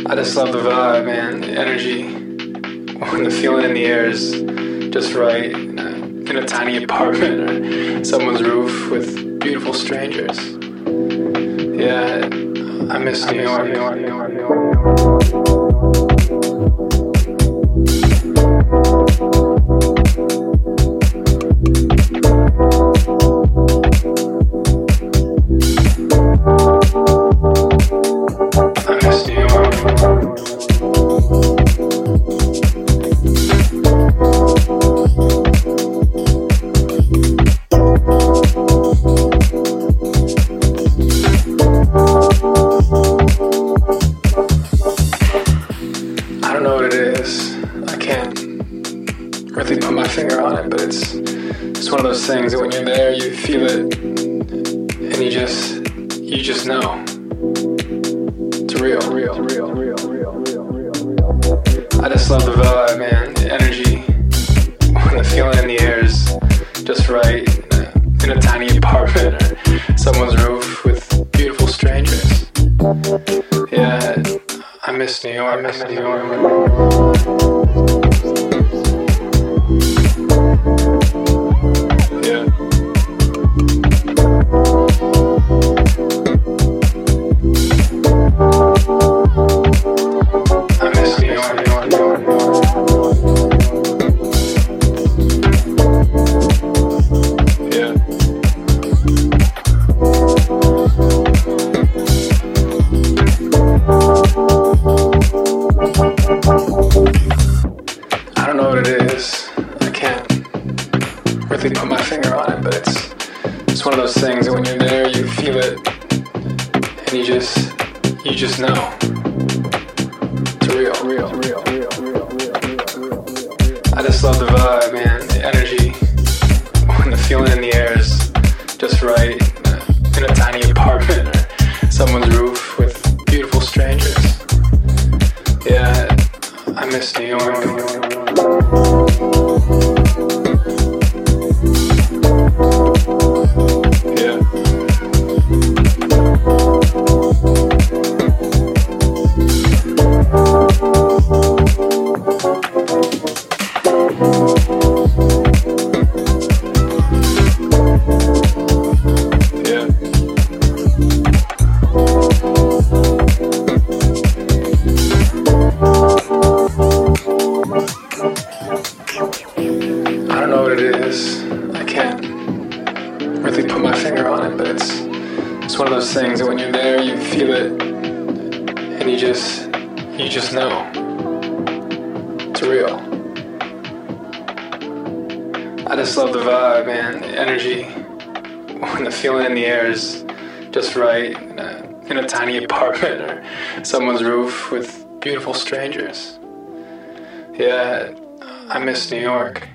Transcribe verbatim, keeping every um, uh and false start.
I just love the vibe, man, the energy. When the feeling in the air is just right, in a, in a tiny apartment or someone's roof with beautiful strangers. Yeah, I miss New York. New York, New York, New York. Really put my finger on it, but it's it's one of those things that when you're there, you feel it, and you just you just know it's real, real, real, real, real, real, real, real. I just love the vibe, man, the energy. When the feeling in the air is just right, in a, in a tiny apartment or someone's roof with beautiful strangers. Yeah, I miss New York. I miss New York. Really put my finger on it, but it's it's one of those things that when you're there, you feel it, and you just you just know it's real, real, real, real, real, real, real, real, real. I just love the vibe, man, the energy. When the feeling in the air is just right, in a tiny apartment or someone's roof with beautiful strangers. Yeah, I miss New York. New York. Really put my finger on it, but it's it's one of those things that when you're there, you feel it, and you just you just know it's real. I just love the vibe, man, the energy. When the feeling in the air is just right, in a, in a tiny apartment or someone's roof with beautiful strangers. Yeah, I miss New York.